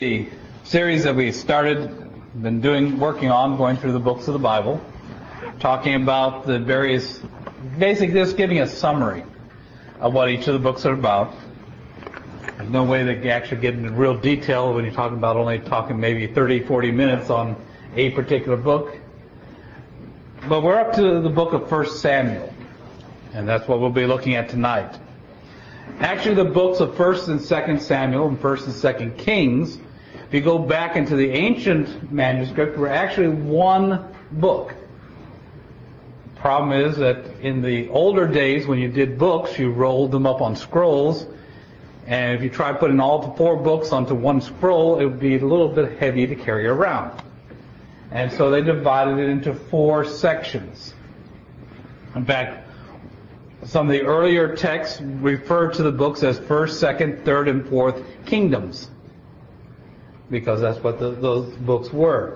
The series that we working on, going through the books of the Bible, talking about the various, basically just giving a summary of what each of the books are about. There's no way to actually get into real detail when you're talking maybe 30, 40 minutes on a particular book. But we're up to the book of 1 Samuel, and that's what we'll be looking at tonight. Actually, the books of 1 and 2 Samuel and 1 and 2 Kings, if you go back into the ancient manuscript, were actually one book. The problem is that in the older days, when you did books, you rolled them up on scrolls, and if you try putting all the 4 books onto one scroll, it would be a little bit heavy to carry around. And so they divided it into 4 sections. In fact, some of the earlier texts refer to the books as 1st, 2nd, 3rd, and 4th kingdoms, because that's what those books were.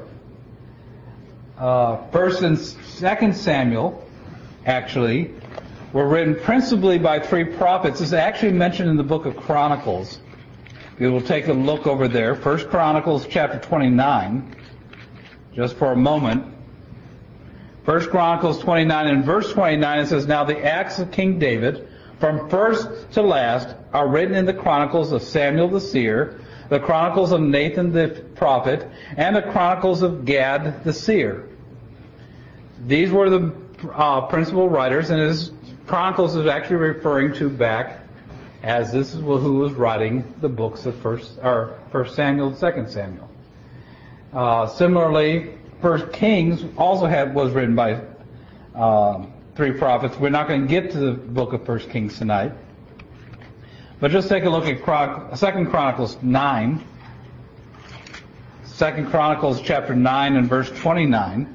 1st and 2nd Samuel, actually, were written principally by 3 prophets. This is actually mentioned in the book of Chronicles. We will take a look over there. 1 Chronicles chapter 29, just for a moment. 1 Chronicles 29 and verse 29, it says, "Now the acts of King David, from first to last, are written in the Chronicles of Samuel the seer, the Chronicles of Nathan the prophet, and the Chronicles of Gad the seer." These were the principal writers, and his Chronicles is actually referring to back as this is who was writing the books of 1 Samuel and 2 Samuel. Similarly, 1 Kings also was written by 3 prophets. We're not going to get to the book of 1 Kings tonight. But just take a look at 2 Chronicles 9. 2 Chronicles chapter 9 and verse 29.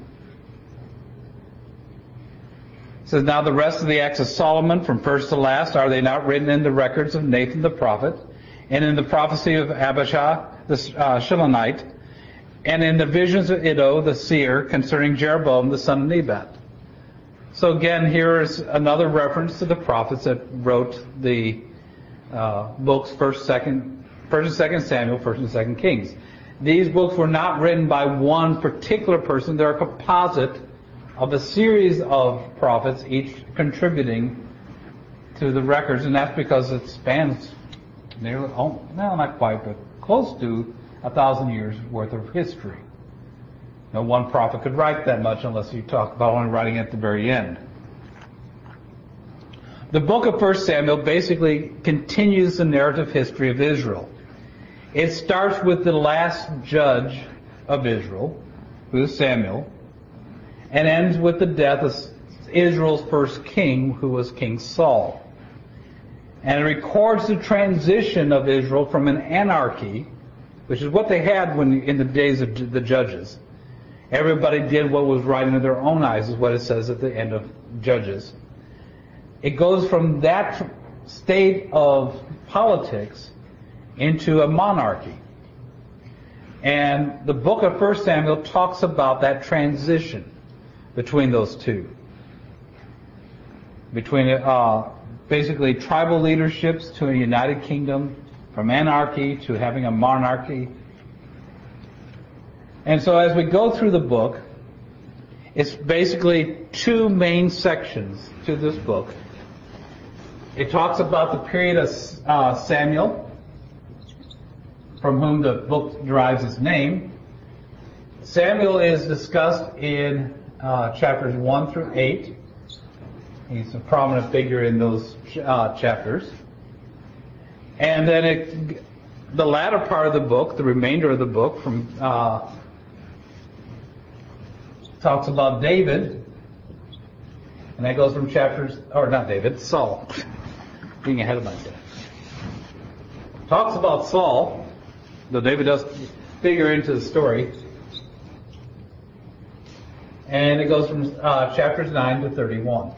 It says, "Now the rest of the acts of Solomon from first to last, are they not written in the records of Nathan the prophet, and in the prophecy of Abishai the Shilonite, and in the visions of Iddo the seer concerning Jeroboam the son of Nebat?" So again, here is another reference to the prophets that wrote the books 1st and 2nd Samuel, 1st and 2nd Kings. These books were not written by one particular person. They're a composite of a series of prophets, each contributing to the records, and that's because it spans nearly, not quite, but close to 1,000 years worth of history. No one prophet could write that much unless you talk about only writing at the very end. The book of 1 Samuel basically continues the narrative history of Israel. It starts with the last judge of Israel, who is Samuel, and ends with the death of Israel's first king, who was King Saul. And it records the transition of Israel from an anarchy, which is what they had in the days of the judges. Everybody did what was right in their own eyes, is what it says at the end of Judges. It goes from that state of politics into a monarchy. And the book of 1 Samuel talks about that transition between those two. Between basically tribal leaderships to a united kingdom, from anarchy to having a monarchy. And so as we go through the book, it's basically 2 main sections to this book. It talks about the period of Samuel, from whom the book derives its name. Samuel is discussed in chapters 1 through 8. He's a prominent figure in those chapters. And then the latter part of the book, the remainder of the book, talks about David, and that goes from Saul. Being ahead of myself. Talks about Saul, though David does figure into the story. And it goes from chapters 9 to 31.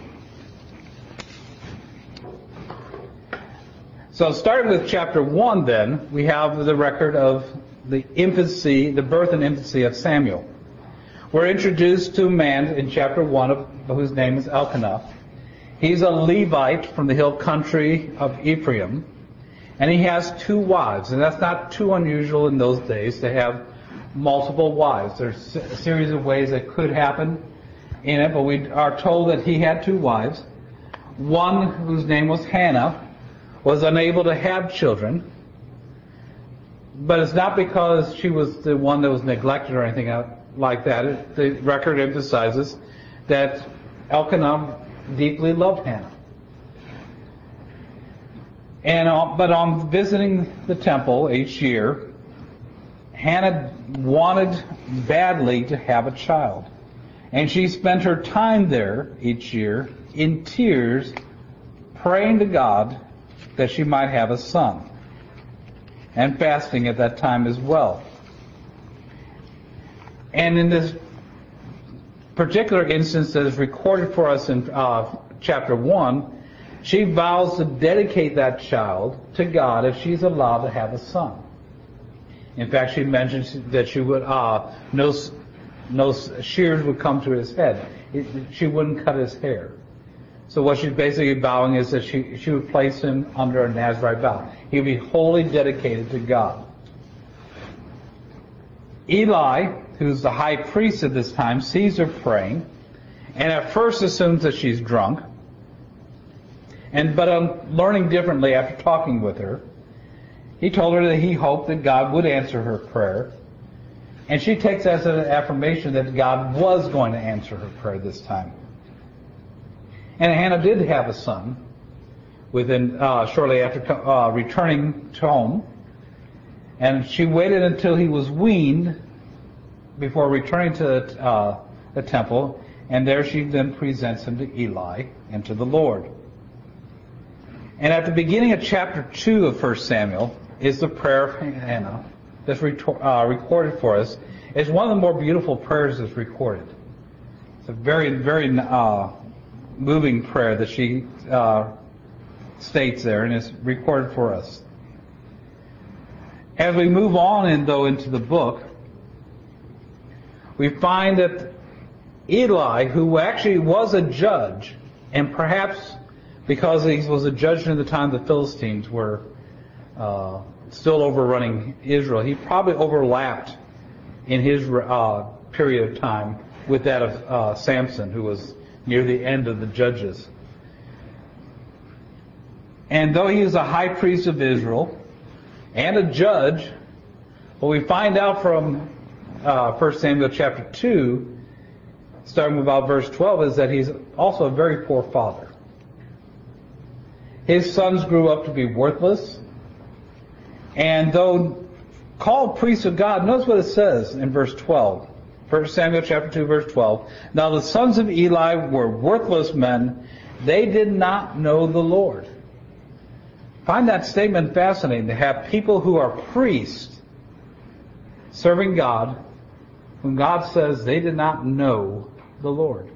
So starting with chapter 1 then, we have the record of the birth and infancy of Samuel. We're introduced to a man in chapter 1 whose name is Elkanah. He's a Levite from the hill country of Ephraim. And he has 2 wives, and that's not too unusual in those days to have multiple wives. There's a series of ways that could happen in it, but we are told that he had 2 wives. One, whose name was Hannah, was unable to have children, but it's not because she was the one that was neglected or anything like that. The record emphasizes that Elkanah deeply loved Hannah. But on visiting the temple each year, Hannah wanted badly to have a child. And she spent her time there each year in tears, praying to God that she might have a son, and fasting at that time as well. And in this particular instance that is recorded for us in chapter 1, she vows to dedicate that child to God if she's allowed to have a son. In fact, she mentions that she would no shears would come to his head. She wouldn't cut his hair. So what she's basically vowing is that she would place him under a Nazirite vow. He would be wholly dedicated to God. Eli, who's the high priest at this time, sees her praying, and at first assumes that she's drunk. But on learning differently after talking with her, he told her that he hoped that God would answer her prayer. And she takes that as an affirmation that God was going to answer her prayer this time. And Hannah did have a son shortly after returning to home. And she waited until he was weaned before returning to the temple. And there she then presents him to Eli and to the Lord. And at the beginning of chapter 2 of 1 Samuel is the prayer of Hannah that's recorded for us. It's one of the more beautiful prayers that's recorded. It's a very, very moving prayer that she states there, and it's recorded for us. As we move on into the book, we find that Eli, who actually was a judge, and perhaps because he was a judge during the time the Philistines were still overrunning Israel, he probably overlapped in his period of time with that of Samson, who was near the end of the judges. And though he is a high priest of Israel and a judge, what we find out from 1 Samuel chapter 2, starting with about verse 12, is that he's also a very poor father. His sons grew up to be worthless, and though called priests of God, notice what it says in verse 12. 1 Samuel chapter 2, verse 12. Now the sons of Eli were worthless men. They did not know the Lord. Find that statement fascinating, to have people who are priests serving God, whom God says they did not know the Lord.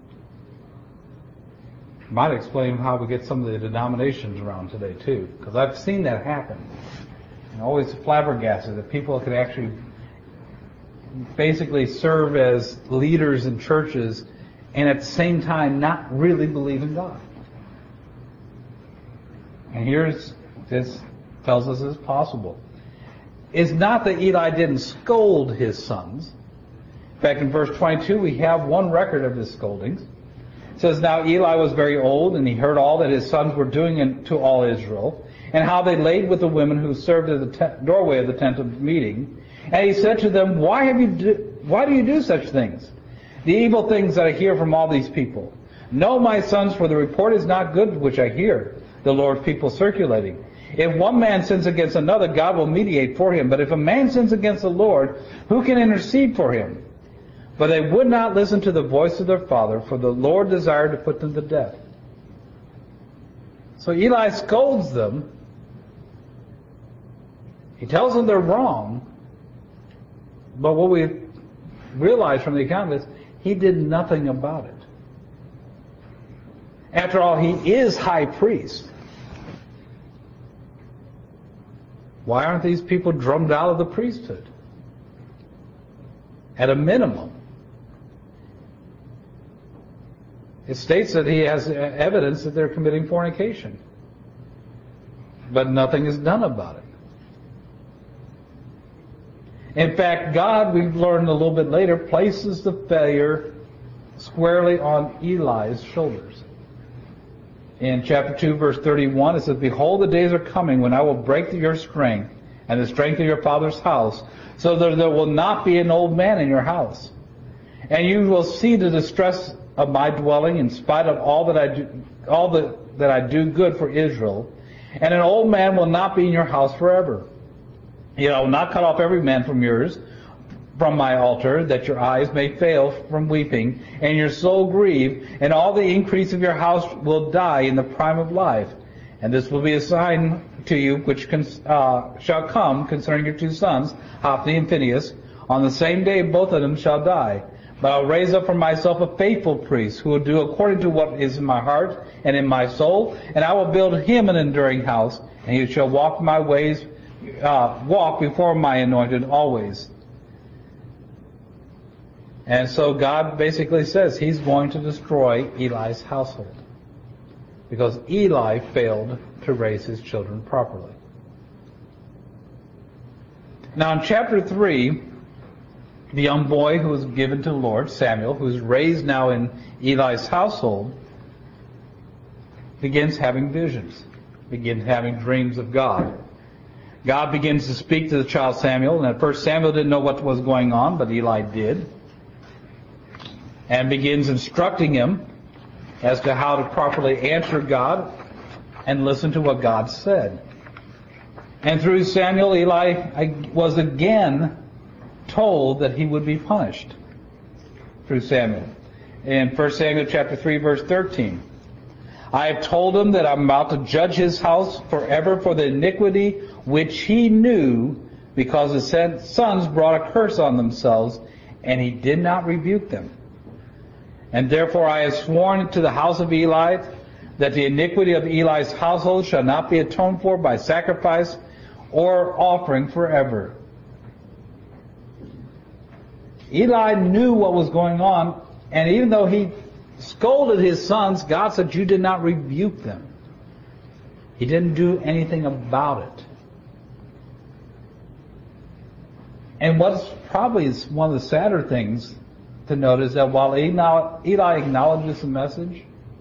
Might explain how we get some of the denominations around today too, because I've seen that happen. And always flabbergasted that people could actually basically serve as leaders in churches and at the same time not really believe in God. And this tells us it's possible. It's not that Eli didn't scold his sons. In fact, in verse 22 we have one record of his scoldings. It says, Now Eli was very old, and he heard all that his sons were doing to all Israel, and how they laid with the women who served at the doorway of the tent of meeting. And he said to them, Why do you do such things? The evil things that I hear from all these people. No, my sons, for the report is not good which I hear, the Lord's people circulating. If one man sins against another, God will mediate for him. But if a man sins against the Lord, who can intercede for him? But they would not listen to the voice of their father, for the Lord desired to put them to death. So Eli scolds them. He tells them they're wrong. But what we realize from the account is he did nothing about it. After all, he is high priest. Why aren't these people drummed out of the priesthood? At a minimum. It states that he has evidence that they're committing fornication. but nothing is done about it. In fact, God, we've learned a little bit later, places the failure squarely on Eli's shoulders. In chapter 2, verse 31, it says, "Behold, the days are coming when I will break your strength and the strength of your father's house, so that there will not be an old man in your house. And you will see the distress of my dwelling in spite of all that I do good for Israel. And an old man will not be in your house forever. Yet I will not cut off every man from my altar, that your eyes may fail from weeping, and your soul grieve, and all the increase of your house will die in the prime of life. And this will be a sign to you which shall come concerning your two sons, Hophni and Phinehas. On the same day both of them shall die. But I will raise up for myself a faithful priest, who will do according to what is in my heart and in my soul, and I will build him an enduring house, and he shall walk my ways, walk before my anointed always." And so God basically says He's going to destroy Eli's household, because Eli failed to raise his children properly. Now in chapter 3, the young boy who was given to the Lord, Samuel, who is raised now in Eli's household, begins having visions, begins having dreams of God. God begins to speak to the child Samuel, and at first Samuel didn't know what was going on, but Eli did, and begins instructing him as to how to properly answer God and listen to what God said. And through Samuel, Eli was again told that he would be punished through Samuel. In 1 Samuel chapter 3, verse 13, "I have told him that I'm about to judge his house forever for the iniquity which he knew, because his sons brought a curse on themselves, and he did not rebuke them. And therefore I have sworn to the house of Eli that the iniquity of Eli's household shall not be atoned for by sacrifice or offering forever." Eli knew what was going on, and even though he scolded his sons, God said, "You did not rebuke them." He didn't do anything about it. And what's probably one of the sadder things to note is that while Eli acknowledges the message,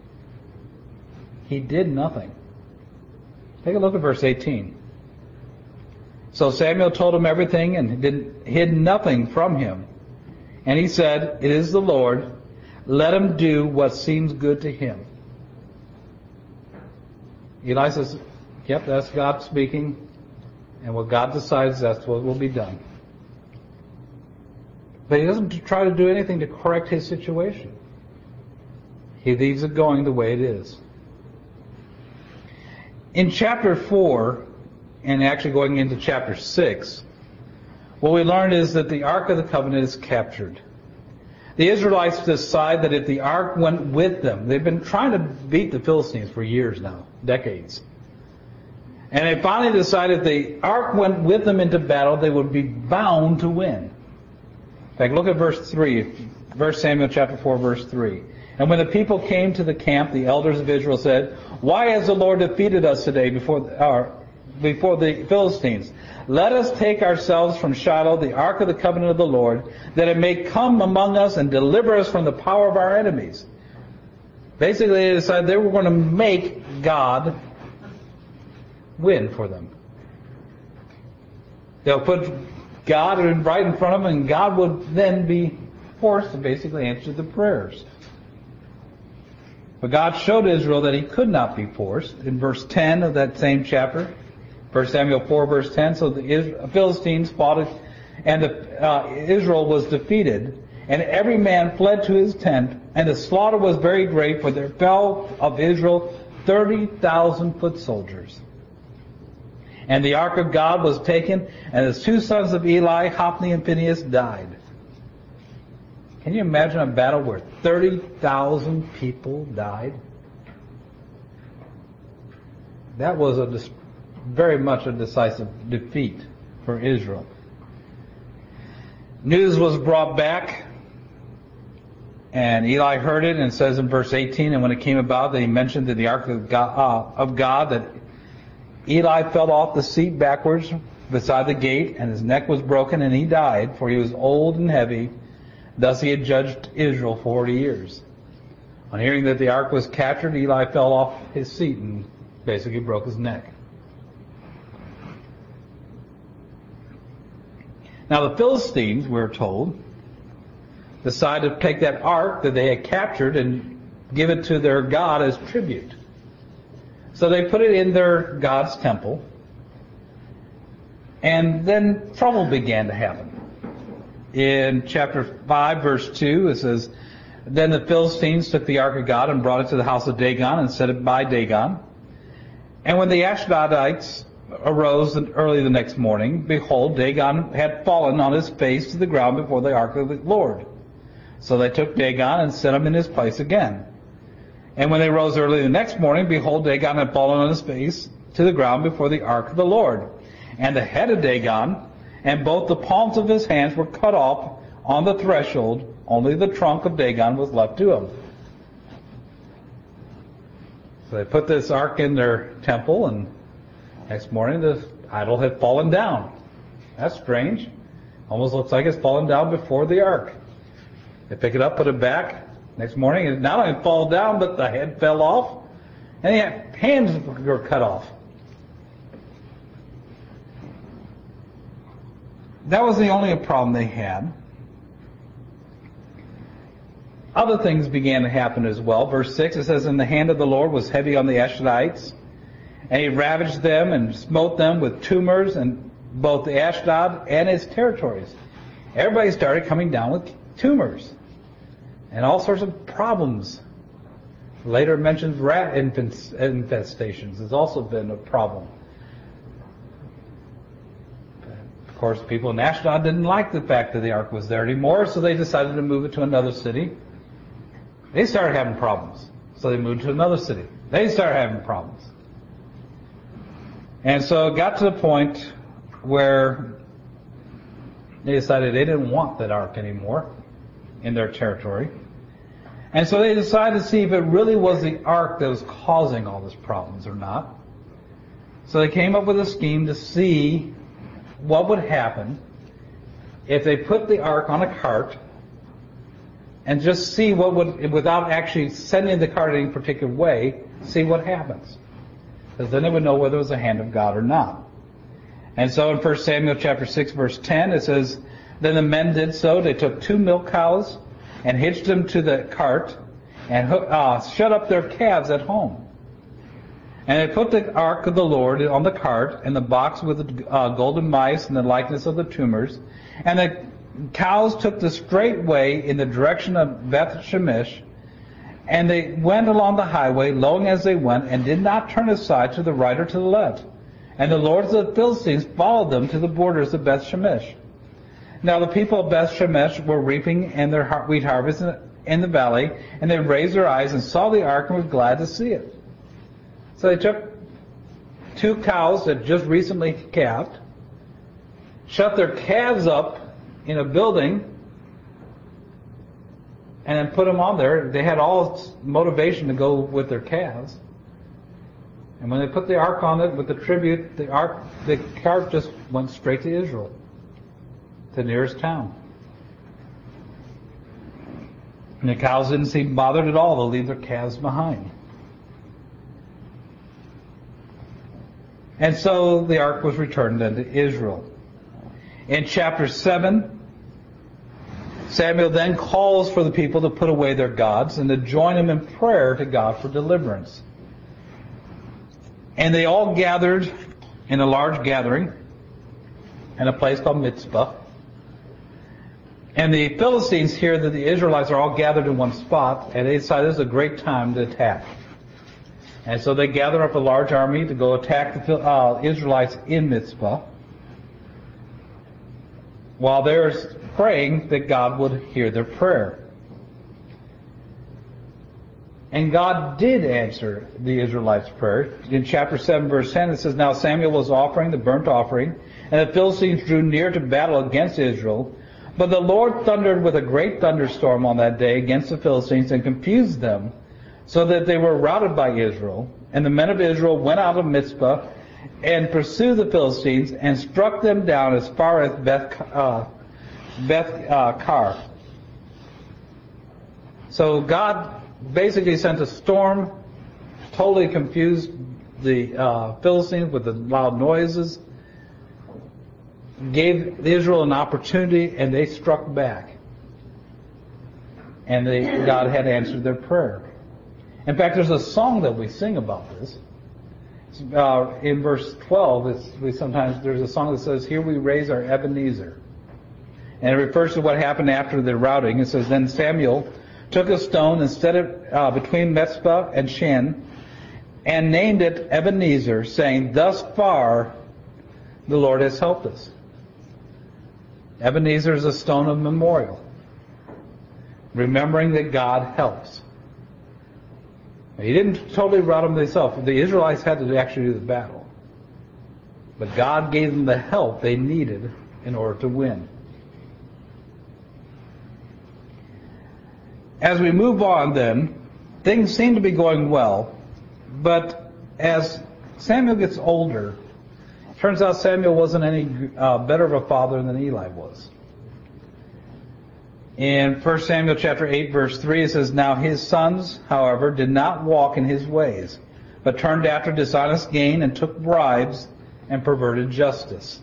he did nothing. Take a look at verse 18. "So Samuel told him everything and hid nothing from him. And he said, 'It is the Lord. Let him do what seems good to him.'" Eli says, "Yep, that's God speaking. And what God decides, that's what will be done." But he doesn't try to do anything to correct his situation. He leaves it going the way it is. In chapter 4, and actually going into chapter 6, what we learned is that the Ark of the Covenant is captured. The Israelites decide that if the Ark went with them, they've been trying to beat the Philistines for years now, decades. And they finally decided if the Ark went with them into battle, they would be bound to win. In fact, look at verse 3, 1 Samuel chapter 4, verse 3. "And when the people came to the camp, the elders of Israel said, 'Why has the Lord defeated us today before the Philistines? Let us take ourselves from Shiloh the Ark of the Covenant of the Lord, that it may come among us and deliver us from the power of our enemies.'" Basically, they decided they were going to make God win for them. They'll put God right in front of them, and God would then be forced to basically answer the prayers. But God showed Israel that He could not be forced. In verse 10 of that same chapter, 1 Samuel 4, verse 10, "So the Philistines fought, and Israel was defeated, and every man fled to his tent, and the slaughter was very great, for there fell of Israel 30,000 foot soldiers. And the ark of God was taken, and the two sons of Eli, Hophni and Phinehas, died." Can you imagine a battle where 30,000 people died? That was very much a decisive defeat for Israel. News was brought back, and Eli heard it, and it says in verse 18, "And when it came about that he mentioned that the ark of God that Eli fell off the seat backwards beside the gate, and his neck was broken, and he died, for he was old and heavy. Thus he had judged Israel 40 years. On hearing that the ark was captured, Eli fell off his seat and basically broke his neck. Now the Philistines, we're told, decided to take that ark that they had captured and give it to their god as tribute. So they put it in their god's temple, and then trouble began to happen. In chapter 5, verse 2, it says, Then the Philistines took the ark of God and brought it to the house of Dagon and set it by Dagon. And when the Ashdodites arose early the next morning, behold, Dagon had fallen on his face to the ground before the ark of the Lord. So they took Dagon and set him in his place again. And when they rose early the next morning, behold, Dagon had fallen on his face to the ground before the ark of the Lord. And the head of Dagon and both the palms of his hands were cut off on the threshold. Only the trunk of Dagon was left to him. So they put this ark in their temple, and next morning the idol had fallen down. That's strange. Almost looks like it's fallen down before the ark. They pick it up, put it back. Next morning, it not only fell down, but the head fell off, and the hands were cut off. That was the only problem they had. Other things began to happen as well. Verse 6, it says, And the hand of the Lord was heavy on the Ashdodites, and he ravaged them and smote them with tumors in both the Ashdod and its territories. Everybody started coming down with tumors and all sorts of problems. Later it mentions rat infestations has also been a problem. Of course, people in Ashdod didn't like the fact that the ark was there anymore, so they decided to move it to another city. They started having problems, so they moved to another city. They started having problems. And so it got to the point where they decided they didn't want that ark anymore in their territory. And so they decided to see if it really was the ark that was causing all these problems or not. So they came up with a scheme to see what would happen if they put the ark on a cart and just see what would, without actually sending the cart in any particular way, see what happens. Because then they would know whether it was the hand of God or not. And so in 1 Samuel chapter 6, verse 10, it says, Then the men did so. They took 2 milk cows and hitched them to the cart and shut up their calves at home. And they put the ark of the Lord on the cart and the box with the golden mice and the likeness of the tumors. And the cows took the straight way in the direction of Beth Shemesh. And they went along the highway, lowing as they went, and did not turn aside to the right or to the left. And the lords of the Philistines followed them to the borders of Beth Shemesh. Now the people of Beth Shemesh were reaping in their wheat harvest in the valley, and they raised their eyes and saw the ark and were glad to see it. So they took 2 cows that just recently calved, shut their calves up in a building, and then put them on there. They had all motivation to go with their calves. And when they put the ark on it with the tribute, the cart just went straight to Israel, to the nearest town. And the cows didn't seem bothered at all to leave their calves behind. And so the ark was returned unto Israel. In chapter 7, Samuel then calls for the people to put away their gods and to join him in prayer to God for deliverance. And they all gathered in a large gathering in a place called Mizpah. And the Philistines hear that the Israelites are all gathered in one spot, and they decide this is a great time to attack. And so they gather up a large army to go attack the Israelites in Mizpah, while they're praying that God would hear their prayer. And God did answer the Israelites' prayer. In chapter 7, verse 10, it says, Now Samuel was offering the burnt offering, and the Philistines drew near to battle against Israel. But the Lord thundered with a great thunderstorm on that day against the Philistines and confused them, so that they were routed by Israel. And the men of Israel went out of Mizpah and pursued the Philistines and struck them down as far as Beth-Kar. So God basically sent a storm, totally confused the Philistines with the loud noises, gave Israel an opportunity, and they struck back. And God had answered their prayer. In fact, there's a song that we sing about this. In verse 12, there's a song that says, "Here we raise our Ebenezer." And it refers to what happened after the routing. It says, "Then Samuel took a stone and set it between Mizpah and Shen, and named it Ebenezer, saying, 'Thus far the Lord has helped us.'" Ebenezer is a stone of memorial, remembering that God helps. He didn't totally rout them himself. The Israelites had to actually do the battle. But God gave them the help they needed in order to win. As we move on then, things seem to be going well, but as Samuel gets older, it turns out Samuel wasn't any better of a father than Eli was. In 1 Samuel chapter 8, verse 3, it says, "Now his sons, however, did not walk in his ways, but turned after dishonest gain and took bribes and perverted justice."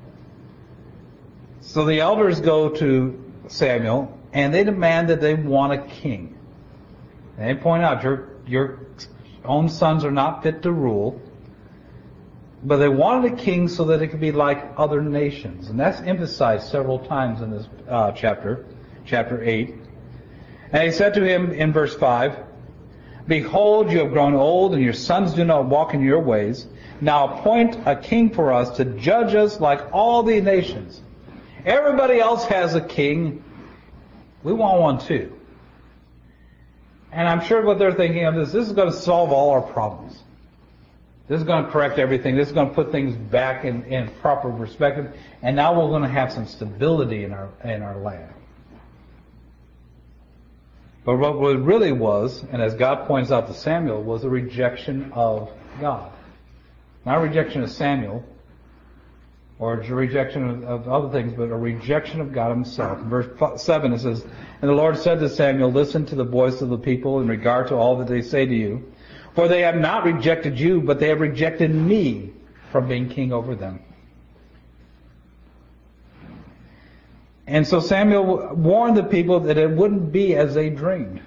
So the elders go to Samuel, and they demand that they want a king. And they point out, your own sons are not fit to rule, but they wanted a king so that it could be like other nations. And that's emphasized several times in this chapter 8. And he said to him in verse 5, "Behold, you have grown old, and your sons do not walk in your ways. Now appoint a king for us to judge us like all the nations. Everybody else has a king. We want one too." And I'm sure what they're thinking of is, this is going to solve all our problems. This is going to correct everything. This is going to put things back in proper perspective. And now we're going to have some stability in our land. But what it really was, and as God points out to Samuel, was a rejection of God. Not a rejection of Samuel, or a rejection of other things, but a rejection of God himself. In verse 7 it says, "And the Lord said to Samuel, Listen to the voice of the people in regard to all that they say to you. For they have not rejected you, but they have rejected me from being king over them." And so Samuel warned the people that it wouldn't be as they dreamed.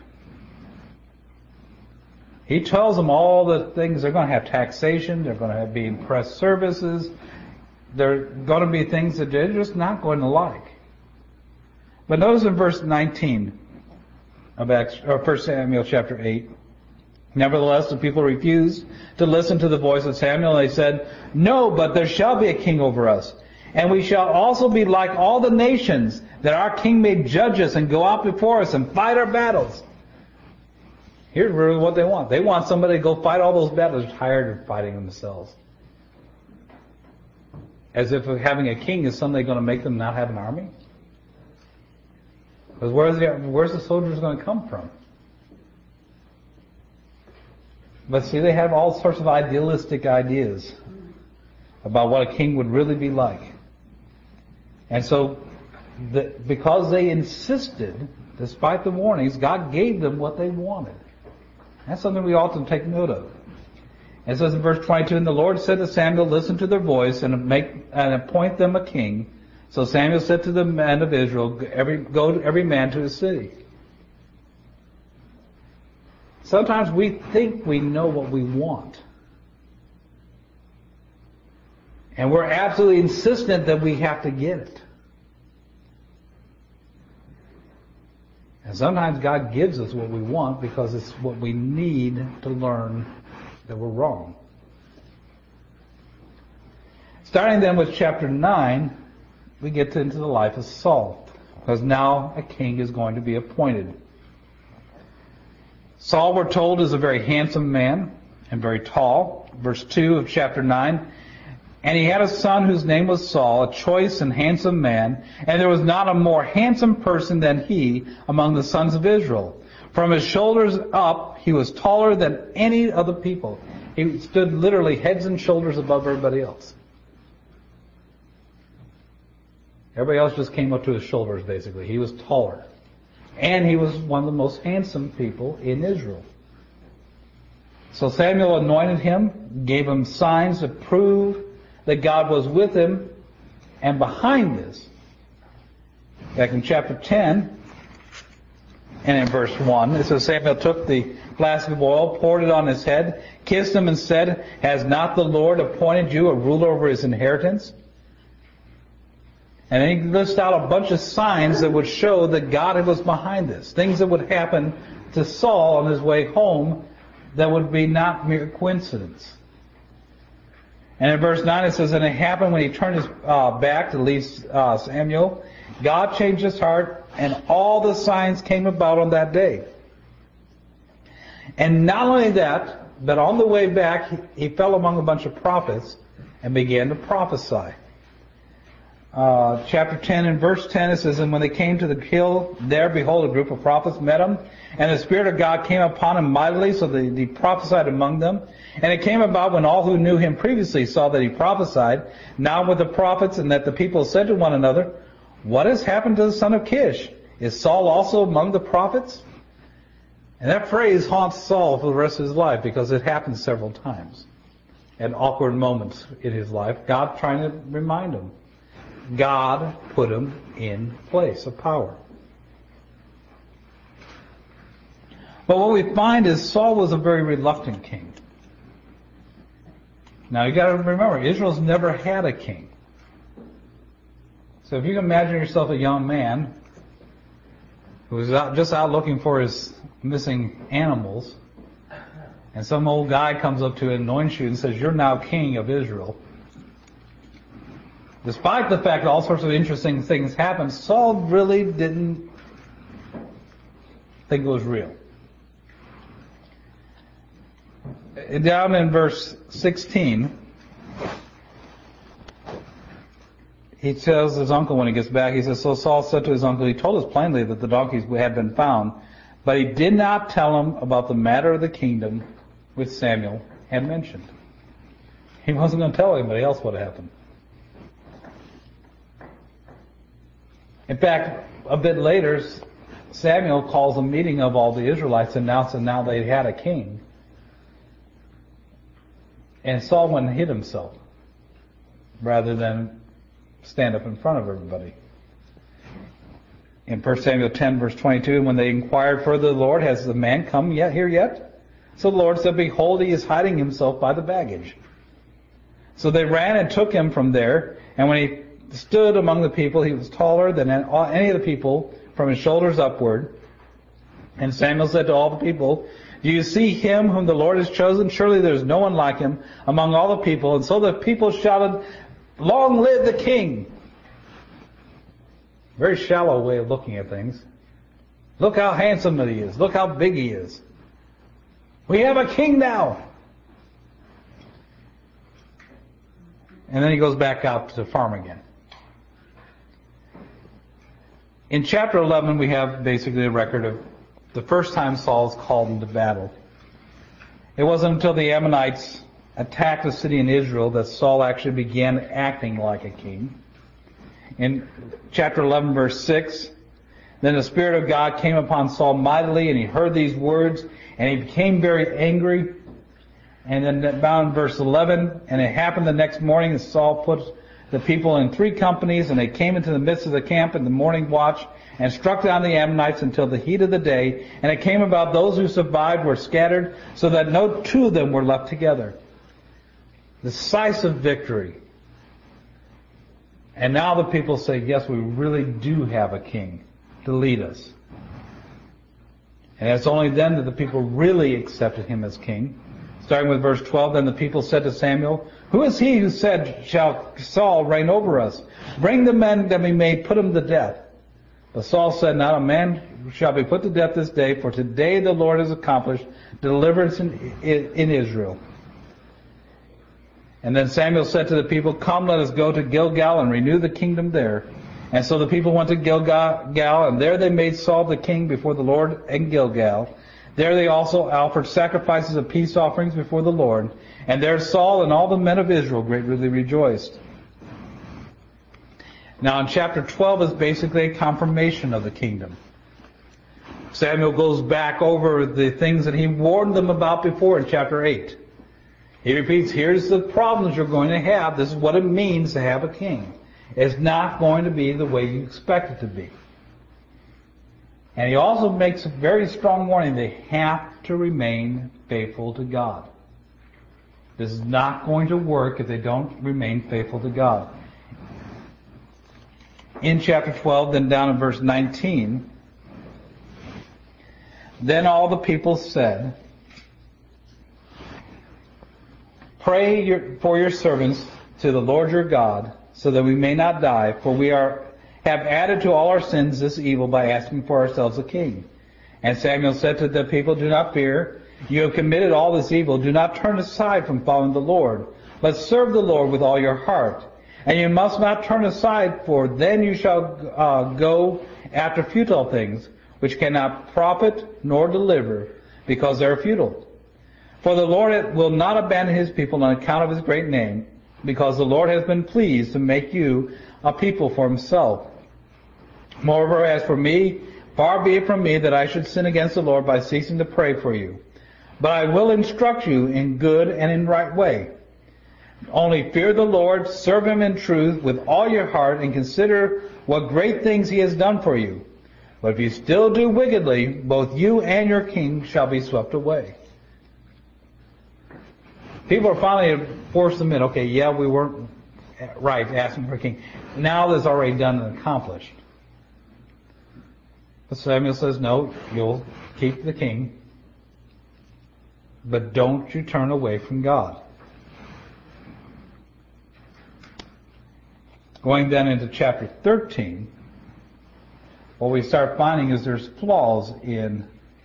He tells them all the things. They're going to have taxation. They're going to be press services. There are going to be things that they're just not going to like. But notice in verse 19 of 1 Samuel chapter 8, "Nevertheless, the people refused to listen to the voice of Samuel. And they said, 'No, but there shall be a king over us. And we shall also be like all the nations, that our king may judge us and go out before us and fight our battles.'" Here's really what they want. They want somebody to go fight all those battles. They're tired of fighting themselves. As if having a king is suddenly going to make them not have an army. Because where's the soldiers going to come from? But see, they have all sorts of idealistic ideas about what a king would really be like. And so, because they insisted, despite the warnings, God gave them what they wanted. That's something we ought to take note of. It says in verse 22, "And the Lord said to Samuel, Listen to their voice and appoint them a king. So Samuel said to the men of Israel, Go every man to his city." Sometimes we think we know what we want. And we're absolutely insistent that we have to get it. And sometimes God gives us what we want because it's what we need to learn that we're wrong. Starting then with chapter 9, we get into the life of Saul, because now a king is going to be appointed. Saul, we're told, is a very handsome man and very tall. Verse 2 of chapter 9, "And he had a son whose name was Saul, a choice and handsome man, and there was not a more handsome person than he among the sons of Israel. From his shoulders up, he was taller than any of the people." He stood literally heads and shoulders above everybody else. Everybody else just came up to his shoulders, basically. He was taller. And he was one of the most handsome people in Israel. So Samuel anointed him, gave him signs to prove that God was with him. And behind this, back in chapter 10, and in verse 1, it says, Samuel took the flask of oil, poured it on his head, kissed him and said, has not the Lord appointed you a ruler over his inheritance? And then he lists out a bunch of signs that would show that God was behind this. Things that would happen to Saul on his way home that would be not mere coincidence. And in verse 9 it says, and it happened when he turned his back to leave Samuel, God changed his heart, and all the signs came about on that day. And not only that, but on the way back, he fell among a bunch of prophets and began to prophesy. Chapter 10 and verse 10, it says, and when they came to the hill, there, behold, a group of prophets met him, and the Spirit of God came upon him mightily, so that he prophesied among them. And it came about when all who knew him previously saw that he prophesied, now with the prophets, and that the people said to one another, what has happened to the son of Kish? Is Saul also among the prophets? And that phrase haunts Saul for the rest of his life, because it happened several times at awkward moments in his life. God trying to remind him. God put him in place of power. But what we find is Saul was a very reluctant king. Now you got to remember, Israel's never had a king. So if you can imagine yourself a young man who's just out looking for his missing animals, and some old guy comes up to you and anoints you and says, you're now king of Israel. Despite the fact that all sorts of interesting things happened, Saul really didn't think it was real. Down in verse 16, he tells his uncle when he gets back, he says, so Saul said to his uncle, he told us plainly that the donkeys had been found, but he did not tell him about the matter of the kingdom which Samuel had mentioned. He wasn't going to tell anybody else what happened. In fact, a bit later, Samuel calls a meeting of all the Israelites, announcing now they had a king. And Saul went and hid himself rather than stand up in front of everybody. In 1 Samuel 10, verse 22, when they inquired further of the Lord, has the man come here yet? So the Lord said, behold, he is hiding himself by the baggage. So they ran and took him from there, and when he stood among the people, he was taller than any of the people from his shoulders upward. And Samuel said to all the people, do you see him whom the Lord has chosen? Surely there is no one like him among all the people. And so the people shouted, long live the king. Very shallow way of looking at things. Look how handsome that he is. Look how big he is. We have a king now. And then he goes back out to farm again. In chapter 11, we have basically a record of the first time Saul is called into battle. It wasn't until the Ammonites attacked a city in Israel that Saul actually began acting like a king. In chapter 11, verse 6, then the Spirit of God came upon Saul mightily, and he heard these words, and he became very angry. And then down in verse 11, and it happened the next morning that Saul put the people in 3 companies, and they came into the midst of the camp in the morning watch, and struck down the Ammonites until the heat of the day. And it came about those who survived were scattered, so that no 2 of them were left together. Decisive victory. And now the people say, yes, we really do have a king to lead us. And it's only then that the people really accepted him as king. Starting with verse 12, then the people said to Samuel, who is he who said, shall Saul reign over us? Bring the men that we may put him to death. But Saul said, not a man shall be put to death this day, for today the Lord has accomplished deliverance in Israel. And then Samuel said to the people, come, let us go to Gilgal and renew the kingdom there. And so the people went to Gilgal, and there they made Saul the king before the Lord in Gilgal. There they also offered sacrifices of peace offerings before the Lord, and there Saul and all the men of Israel greatly rejoiced. Now in chapter 12 is basically a confirmation of the kingdom. Samuel goes back over the things that he warned them about before in chapter 8. He repeats, here's the problems you're going to have. This is what it means to have a king. It's not going to be the way you expect it to be. And he also makes a very strong warning. They have to remain faithful to God. This is not going to work if they don't remain faithful to God. In chapter 12, then down in verse 19, then all the people said, pray for your servants to the Lord your God, so that we may not die, for we have added to all our sins this evil by asking for ourselves a king. And Samuel said to the people, do not fear. You have committed all this evil. Do not turn aside from following the Lord, but serve the Lord with all your heart. And you must not turn aside, for then you shall go after futile things, which cannot profit nor deliver, because they are futile. For the Lord will not abandon his people on account of his great name, because the Lord has been pleased to make you a people for himself. Moreover, as for me, far be it from me that I should sin against the Lord by ceasing to pray for you. But I will instruct you in good and in right way. Only fear the Lord, serve him in truth with all your heart, and consider what great things he has done for you. But if you still do wickedly, both you and your king shall be swept away. People are finally forced to admit, okay, yeah, we weren't right asking for a king. Now that's already done and accomplished. But Samuel says, no, you'll keep the king, but don't you turn away from God. Going then into chapter 13, what we start finding is there's flaws in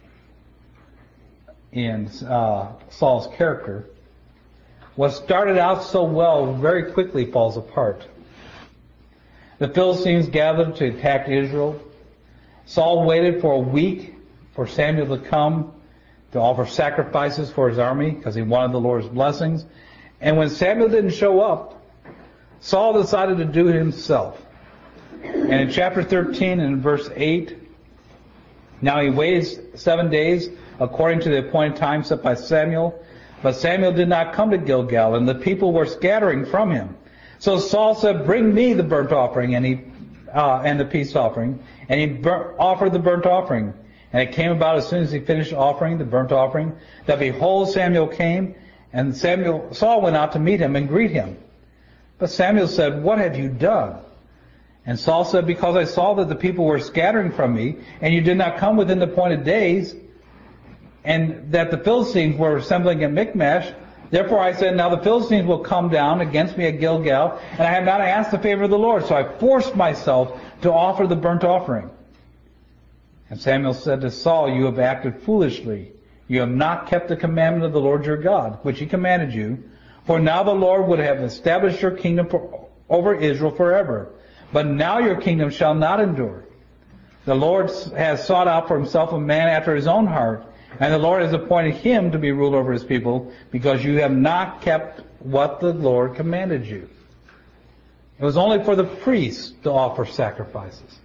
Saul's character. What started out so well very quickly falls apart. The Philistines gathered to attack Israel. Saul waited for a week for Samuel to come to offer sacrifices for his army because he wanted the Lord's blessings. And when Samuel didn't show up, Saul decided to do it himself. And in chapter 13 and in verse 8, now he waited 7 days according to the appointed time set by Samuel. But Samuel did not come to Gilgal, and the people were scattering from him. So Saul said, bring me the burnt offering and the peace offering. And he offered the burnt offering. And it came about as soon as he finished offering the burnt offering, that behold, Samuel came, and Saul went out to meet him and greet him. But Samuel said, what have you done? And Saul said, because I saw that the people were scattering from me, and you did not come within the appointed days, and that the Philistines were assembling at Michmash, therefore I said, now the Philistines will come down against me at Gilgal, and I have not asked the favor of the Lord, so I forced myself to offer the burnt offering. And Samuel said to Saul, you have acted foolishly. You have not kept the commandment of the Lord your God, which he commanded you. For now the Lord would have established your kingdom over Israel forever. But now your kingdom shall not endure. The Lord has sought out for himself a man after his own heart, and the Lord has appointed him to be ruler over his people, because you have not kept what the Lord commanded you. It was only for the priests to offer sacrifices.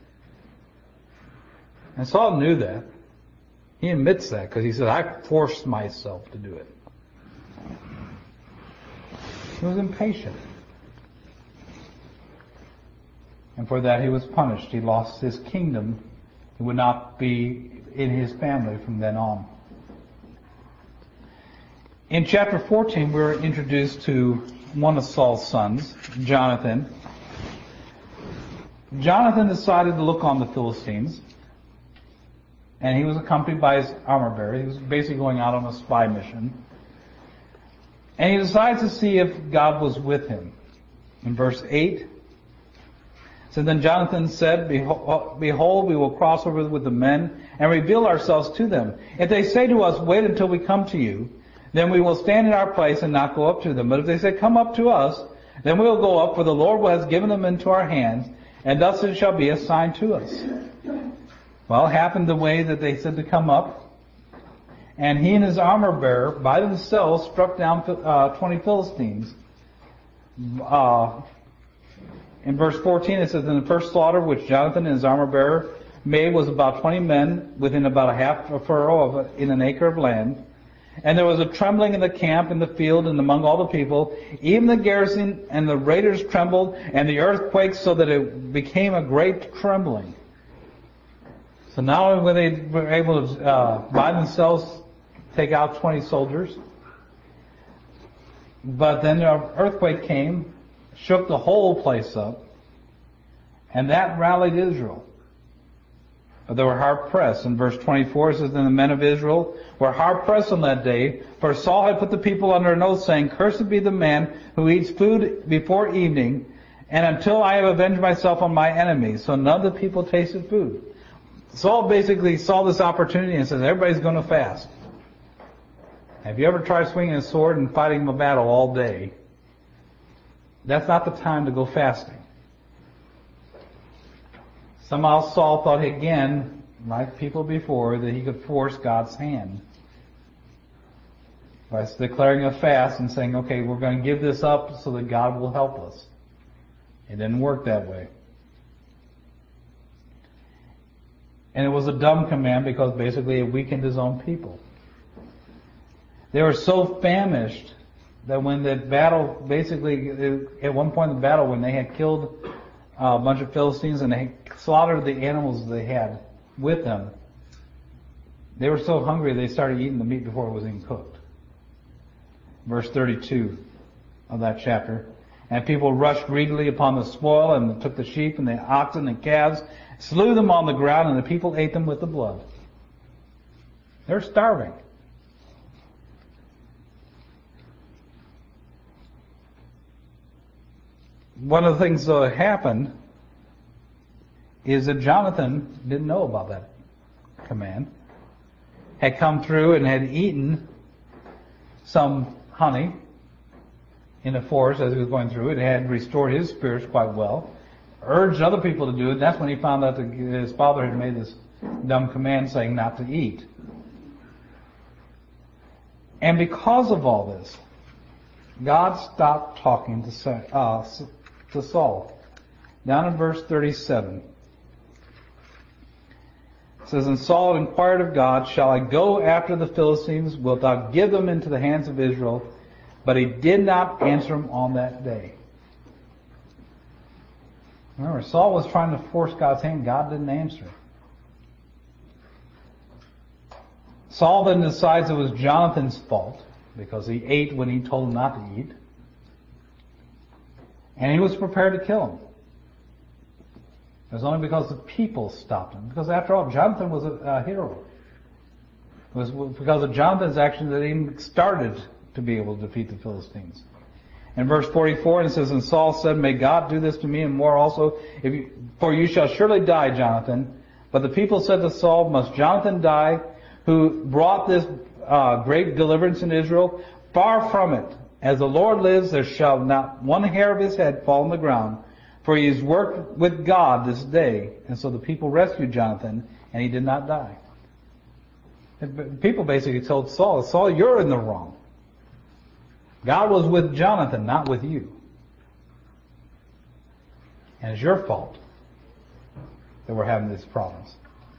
And Saul knew that. He admits that, because he said, I forced myself to do it. He was impatient. And for that he was punished. He lost his kingdom. He would not be in his family from then on. In chapter 14, we're introduced to one of Saul's sons, Jonathan. Jonathan decided to look on the Philistines, and he was accompanied by his armor bearer. He was basically going out on a spy mission. And he decides to see if God was with him. In verse 8, so then Jonathan said, behold, we will cross over with the men and reveal ourselves to them. If they say to us, wait until we come to you, then we will stand in our place and not go up to them. But if they say, come up to us, then we will go up, for the Lord has given them into our hands, and thus it shall be a sign to us. Well, it happened the way that they said to come up. And he and his armor bearer by themselves struck down 20 Philistines. In verse 14 it says, in the first slaughter which Jonathan and his armor bearer made was about 20 men within about a half a furrow in an acre of land. And there was a trembling in the camp, in the field, and among all the people. Even the garrison and the raiders trembled, and the earth quaked, so that it became a great trembling. So not only were they able to by themselves take out 20 soldiers, but then an earthquake came, shook the whole place up, and that rallied Israel. But they were hard pressed. In verse 24 it says, then the men of Israel were hard pressed on that day, for Saul had put the people under an oath, saying, cursed be the man who eats food before evening, and until I have avenged myself on my enemies. So none of the people tasted food. Saul basically saw this opportunity and says, everybody's going to fast. Have you ever tried swinging a sword and fighting a battle all day? That's not the time to go fasting. Somehow Saul thought again, like people before, that he could force God's hand by declaring a fast and saying, okay, we're going to give this up so that God will help us. It didn't work that way. And it was a dumb command because basically it weakened his own people. They were so famished that when the battle, basically, at one point in the battle, when they had killed a bunch of Philistines and they slaughtered the animals they had with them, they were so hungry they started eating the meat before it was even cooked. Verse 32 of that chapter. And people rushed greedily upon the spoil and took the sheep and the oxen and calves, slew them on the ground, and the people ate them with the blood. They're starving. One of the things that happened is that Jonathan didn't know about that command, had come through and had eaten some honey in the forest as he was going through it, had restored his spirits quite well, urged other people to do it. That's when he found out that his father had made this dumb command saying not to eat. And because of all this, God stopped talking to Saul. Down in verse 37. It says, and Saul inquired of God, shall I go after the Philistines? Wilt thou give them into the hands of Israel? But he did not answer him on that day. Remember, Saul was trying to force God's hand. God didn't answer. Saul then decides it was Jonathan's fault because he ate when he told him not to eat. And he was prepared to kill him. It was only because the people stopped him. Because after all, Jonathan was a hero. It was because of Jonathan's action that he even started to be able to defeat the Philistines. In verse 44 it says, and Saul said, may God do this to me and more also, for you shall surely die, Jonathan. But the people said to Saul, must Jonathan die, who brought this great deliverance in Israel? Far from it. As the Lord lives, there shall not one hair of his head fall on the ground, for he has worked with God this day. And so the people rescued Jonathan, and he did not die. People basically told Saul, Saul, you're in the wrong. God was with Jonathan, not with you. And it's your fault that we're having these problems.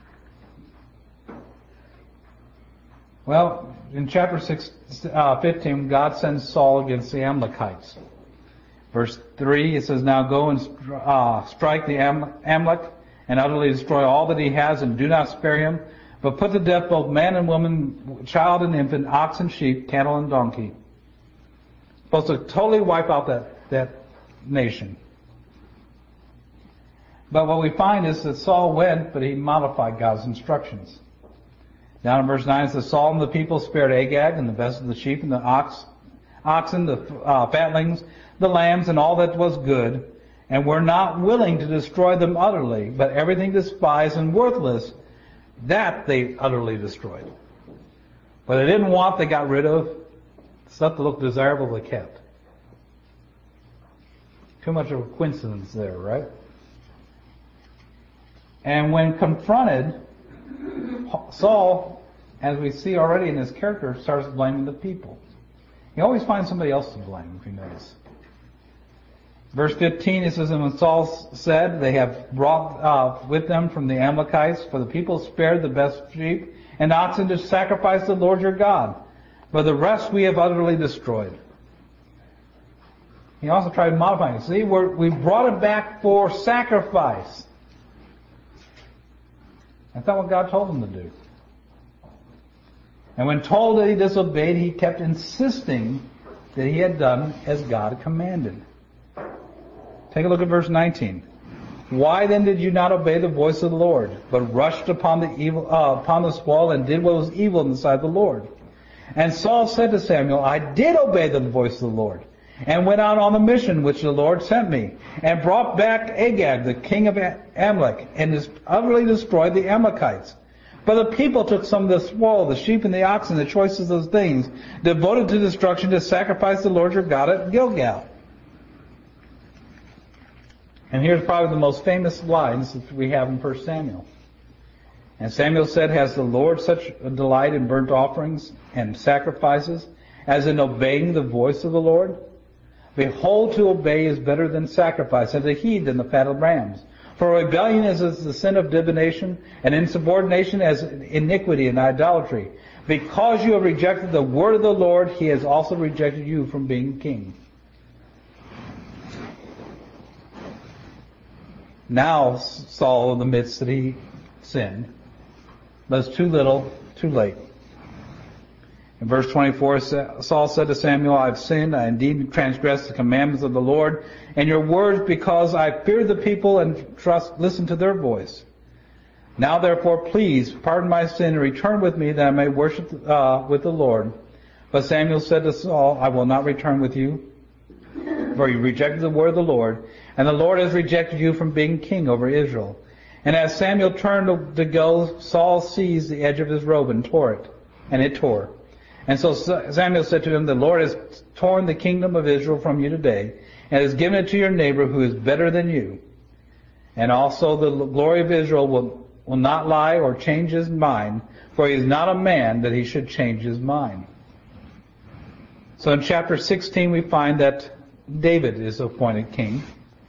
Well, in chapter 15, God sends Saul against the Amalekites. Verse 3, it says, now go and strike the Amalek and utterly destroy all that he has, and do not spare him, but put to death both man and woman, child and infant, ox and sheep, cattle and donkey. Supposed to totally wipe out that nation. But what we find is that Saul went, but he modified God's instructions. Down in verse 9 it says, Saul and the people spared Agag and the best of the sheep and the oxen, the fatlings, the lambs, and all that was good, and were not willing to destroy them utterly, but everything despised and worthless, that they utterly destroyed. What they didn't want, they got rid of. Stuff that looked desirable, they kept. Too much of a coincidence there, right? And when confronted, Saul as we see already in his character, starts blaming the people. He always finds somebody else to blame, if you notice. Verse 15, it says, and when Saul said, they have brought with them from the Amalekites, for the people spared the best sheep and oxen to sacrifice to the Lord your God. But the rest we have utterly destroyed. He also tried modifying it. See, we brought it back for sacrifice. That's not what God told him to do. And when told that he disobeyed, he kept insisting that he had done as God commanded. Take a look at verse 19. Why then did you not obey the voice of the Lord, but rushed upon the spoil and did what was evil in the sight of the Lord? And Saul said to Samuel, I did obey the voice of the Lord, and went out on the mission which the Lord sent me, and brought back Agag, the king of Amalek, and utterly destroyed the Amalekites. But the people took some of the spoil, the sheep and the oxen, the choicest of those things, devoted to destruction, to sacrifice the Lord your God at Gilgal. And here's probably the most famous lines that we have in 1 Samuel. And Samuel said, has the Lord such a delight in burnt offerings and sacrifices as in obeying the voice of the Lord? Behold, to obey is better than sacrifice, and to heed than the fat of rams. For rebellion is as the sin of divination, and insubordination as iniquity and idolatry. Because you have rejected the word of the Lord, he has also rejected you from being king. Now Saul admits that he sinned, but it's too little, too late. In verse 24, Saul said to Samuel, I have sinned, I indeed transgressed the commandments of the Lord, and your words, because I fear the people and listen to their voice. Now therefore, please pardon my sin and return with me that I may worship with the Lord. But Samuel said to Saul, I will not return with you, for you rejected the word of the Lord, and the Lord has rejected you from being king over Israel. And as Samuel turned to go, Saul seized the edge of his robe and tore it, and it tore. And so Samuel said to him, the Lord has torn the kingdom of Israel from you today, and has given it to your neighbor who is better than you. And also the glory of Israel will not lie or change his mind, for he is not a man that he should change his mind. So in chapter 16 we find that David is appointed king.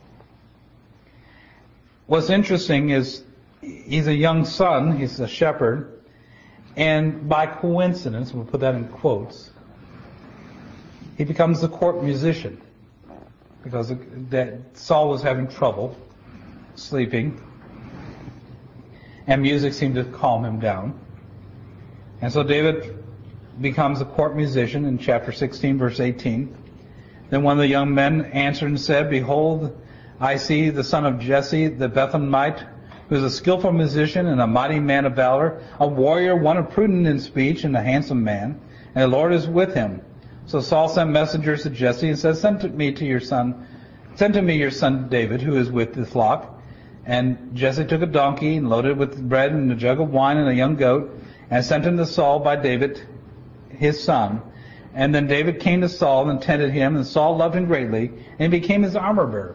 What's interesting is he's a young son, he's a shepherd, and by coincidence, we'll put that in quotes, he becomes the court musician because Saul was having trouble sleeping, and music seemed to calm him down. And so David becomes a court musician in chapter 16, verse 18. Then one of the young men answered and said, behold, I see the son of Jesse, the Bethlehemite, who is a skillful musician and a mighty man of valor, a warrior, one of prudent in speech, and a handsome man, and the Lord is with him. So Saul sent messengers to Jesse and said, send to me your son David, who is with the flock. And Jesse took a donkey and loaded it with bread and a jug of wine and a young goat, and sent him to Saul by David, his son. And then David came to Saul and tended him, and Saul loved him greatly, and he became his armor bearer.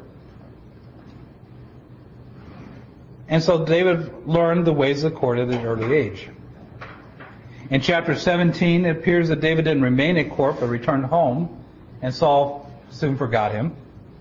And so David learned the ways of the court at an early age. In chapter 17, it appears that David didn't remain at court, but returned home, and Saul soon forgot him.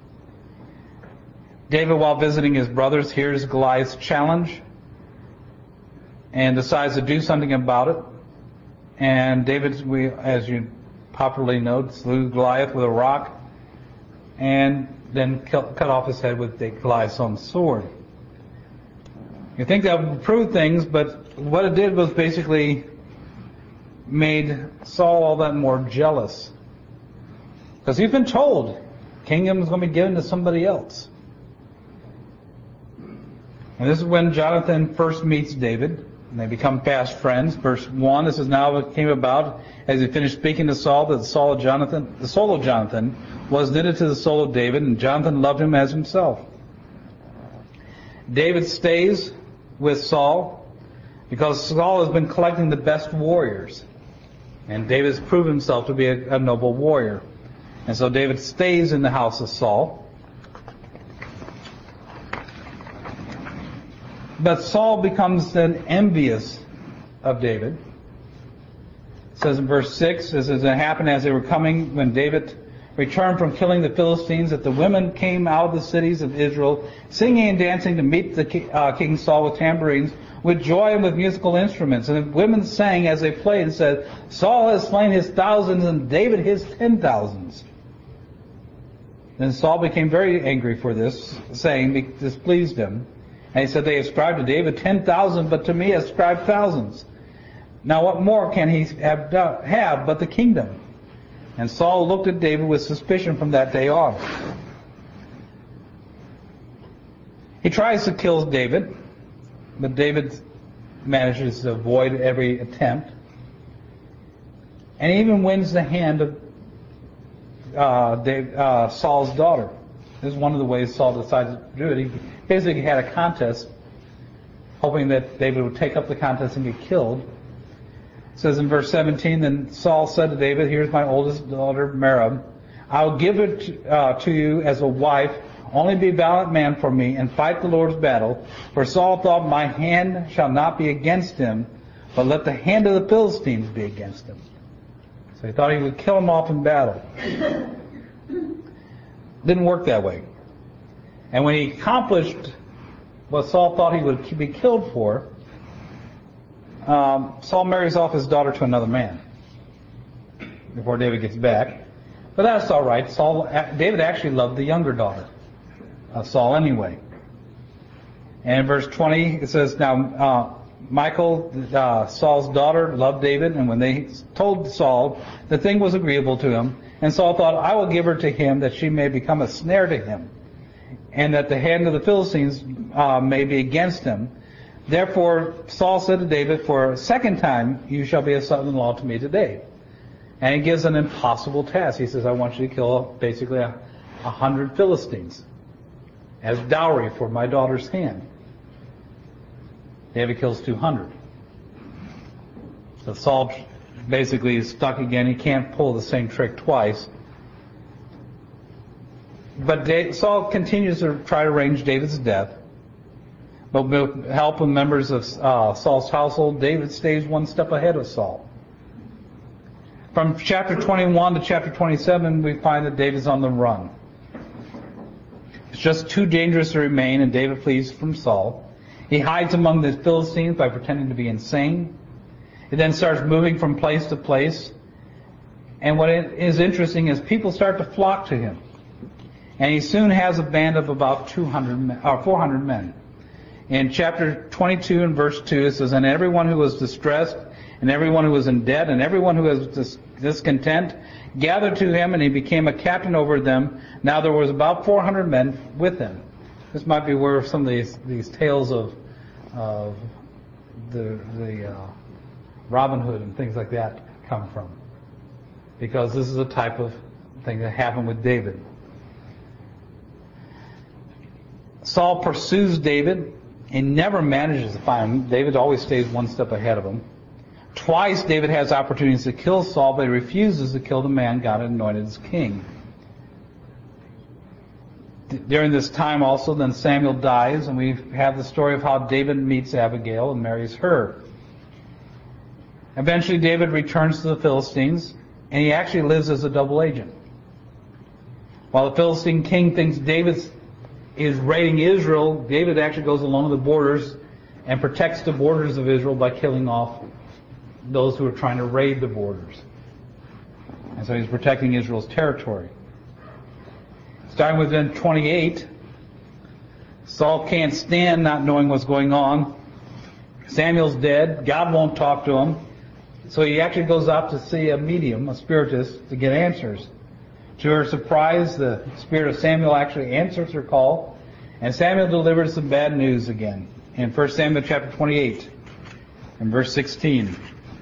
David, while visiting his brothers, hears Goliath's challenge and decides to do something about it. And David, as you popularly know, slew Goliath with a rock and then cut off his head with Goliath's own sword. You think that would prove things, but what it did was basically made Saul all that more jealous. Because he's been told kingdom is going to be given to somebody else. And this is when Jonathan first meets David, and they become fast friends. Verse 1, this is now what came about as he finished speaking to Saul, that the soul of Jonathan was knitted to the soul of David, and Jonathan loved him as himself. David stays with Saul because Saul has been collecting the best warriors, and David has proven himself to be a noble warrior. And so David stays in the house of Saul. But Saul becomes then envious of David says in verse 6, it says, it happened as they were coming, when David returned from killing the Philistines, that the women came out of the cities of Israel, singing and dancing to meet the King Saul with tambourines, with joy and with musical instruments. And the women sang as they played and said, Saul has slain his thousands and David his 10,000s. Then Saul became very angry for this, saying, it displeased him. And he said, they ascribed to David 10,000, but to me ascribed thousands. Now what more can he have but the kingdom? And Saul looked at David with suspicion from that day on. He tries to kill David, but David manages to avoid every attempt. And he even wins the hand of Saul's daughter. This is one of the ways Saul decided to do it. He basically had a contest, hoping that David would take up the contest and get killed. It says in verse 17, then Saul said to David, here's my oldest daughter, Merab. I will give it to you as a wife. Only be a valiant man for me and fight the Lord's battle. For Saul thought, my hand shall not be against him, but let the hand of the Philistines be against him. So he thought he would kill him off in battle. Didn't work that way. And when he accomplished what Saul thought he would be killed for, Saul marries off his daughter to another man before David gets back. But that's all right. David actually loved the younger daughter of Saul anyway. And in verse 20 it says, now Michal, Saul's daughter, loved David, and when they told Saul, the thing was agreeable to him. And Saul thought, I will give her to him that she may become a snare to him, and that the hand of the Philistines may be against him. Therefore Saul said to David, for a second time you shall be a son-in-law to me today. And he gives an impossible task. He says, I want you to kill basically 100 Philistines as dowry for my daughter's hand. David kills 200. So Saul basically is stuck again. He can't pull the same trick twice. But Saul continues to try to arrange David's death. But with help of members of Saul's household, David stays one step ahead of Saul. From chapter 21 to chapter 27, we find that David's on the run. It's just too dangerous to remain, and David flees from Saul. He hides among the Philistines by pretending to be insane. He then starts moving from place to place. And what is interesting is people start to flock to him. And he soon has a band of about 400 men. In chapter 22 and verse 2, it says, and everyone who was distressed, and everyone who was in debt, and everyone who was discontent, gathered to him, and he became a captain over them. Now there was about 400 men with him. This might be where some of these tales of the Robin Hood and things like that come from. Because this is a type of thing that happened with David. Saul pursues David and never manages to find him. David always stays one step ahead of him. Twice David has opportunities to kill Saul, but he refuses to kill the man God had anointed as king. During this time also, then Samuel dies, and we have the story of how David meets Abigail and marries her. Eventually David returns to the Philistines, and he actually lives as a double agent. While the Philistine king thinks David is raiding Israel, David actually goes along the borders and protects the borders of Israel by killing off those who are trying to raid the borders. And so he's protecting Israel's territory. Starting with then 28, Saul can't stand not knowing what's going on. Samuel's dead. God won't talk to him. So he actually goes out to see a medium, a spiritist, to get answers. To her surprise, the spirit of Samuel actually answers her call, and Samuel delivers some bad news again. In 1 Samuel chapter 28, and verse 16.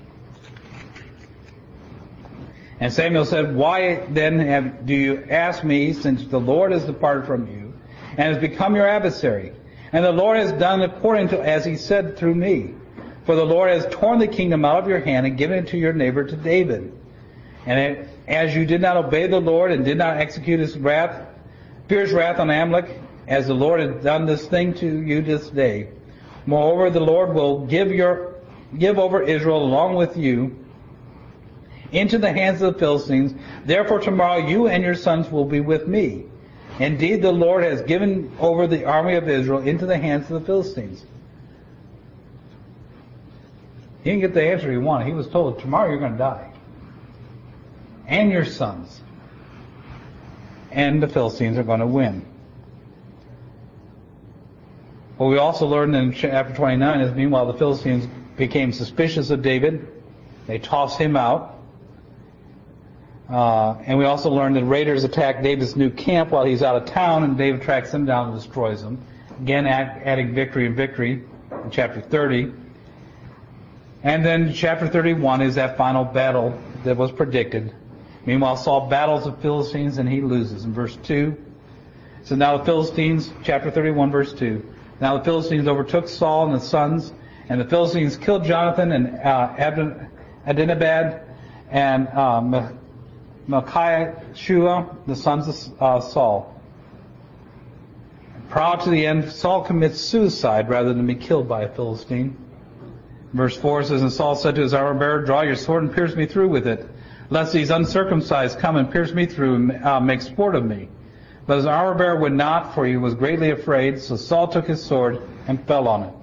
And Samuel said, why then do you ask me, since the Lord has departed from you, and has become your adversary? And the Lord has done according to as he said through me. For the Lord has torn the kingdom out of your hand and given it to your neighbor, to David. And as you did not obey the Lord and did not execute his wrath, fierce wrath on Amalek, as the Lord has done this thing to you this day. Moreover, the Lord will give over Israel along with you, into the hands of the Philistines. Therefore tomorrow you and your sons will be with me. Indeed, the Lord has given over the army of Israel into the hands of the Philistines. He didn't get the answer he wanted. He was told, tomorrow you're going to die. And your sons. And the Philistines are going to win. What we also learned in chapter 29 is, meanwhile, the Philistines became suspicious of David. They tossed him out. And we also learned that raiders attacked David's new camp while he's out of town, and David tracks them down and destroys them. Again, adding victory and victory in chapter 30. And then chapter 31 is that final battle that was predicted. Meanwhile, Saul battles the Philistines and he loses. In verse 2, so now the Philistines, chapter 31, verse 2. Now the Philistines overtook Saul and his sons, and the Philistines killed Jonathan and Adinabad and Malchishua, the sons of Saul. Proud to the end, Saul commits suicide rather than be killed by a Philistine. Verse 4 says, and Saul said to his armor bearer, draw your sword and pierce me through with it, lest these uncircumcised come and pierce me through and make sport of me. But his armor bearer would not, for he was greatly afraid. So Saul took his sword and fell on it.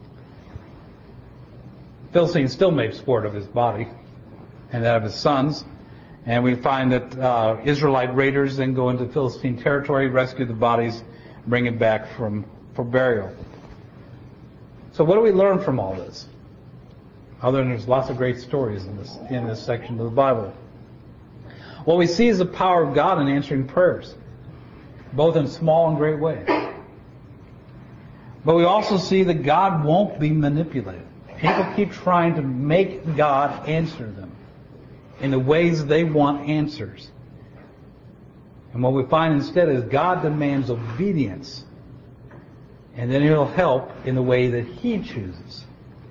Philistines still made sport of his body and that of his sons. And we find that Israelite raiders then go into Philistine territory, rescue the bodies, bring it back for burial. So what do we learn from all this? Other than there's lots of great stories in this section of the Bible. What we see is the power of God in answering prayers, both in small and great ways. But we also see that God won't be manipulated. People keep trying to make God answer them in the ways they want answers. And what we find instead is God demands obedience, and then He'll help in the way that He chooses.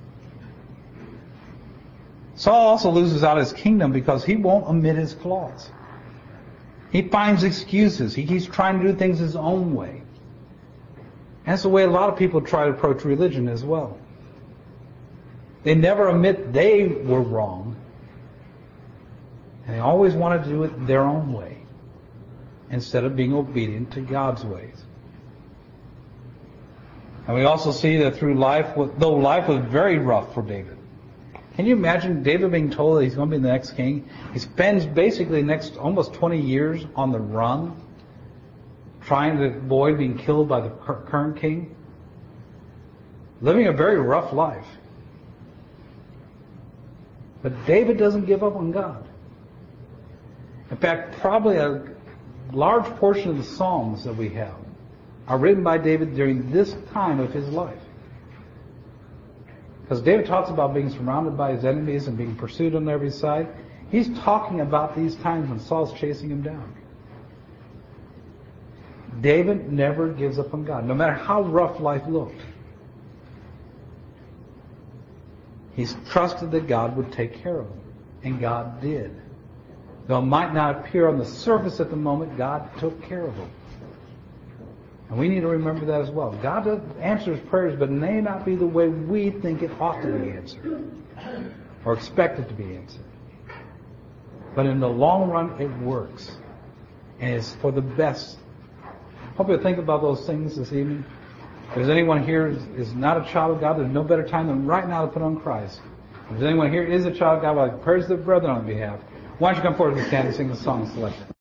Saul also loses out his kingdom because he won't admit his flaws. He finds excuses. He keeps trying to do things his own way. That's the way a lot of people try to approach religion as well. They never admit they were wrong. And they always want to do it their own way instead of being obedient to God's ways. And we also see that through life, though life was very rough for David. Can you imagine David being told that he's going to be the next king? He spends basically the next almost 20 years on the run, trying to avoid being killed by the current king. Living a very rough life. But David doesn't give up on God. In fact, probably a large portion of the Psalms that we have are written by David during this time of his life. Because David talks about being surrounded by his enemies and being pursued on every side. He's talking about these times when Saul's chasing him down. David never gives up on God, no matter how rough life looked. He's trusted that God would take care of him. And God did. Though it might not appear on the surface at the moment, God took care of him. And we need to remember that as well. God answers prayers, but it may not be the way we think it ought to be answered. Or expect it to be answered. But in the long run, it works. And it's for the best. I hope you'll think about those things this evening. If there's anyone here who is not a child of God, there's no better time than right now to put on Christ. If there's anyone here who is a child of God, I'd like to praise their brethren on behalf. Why don't you come forward and stand and sing the song selection?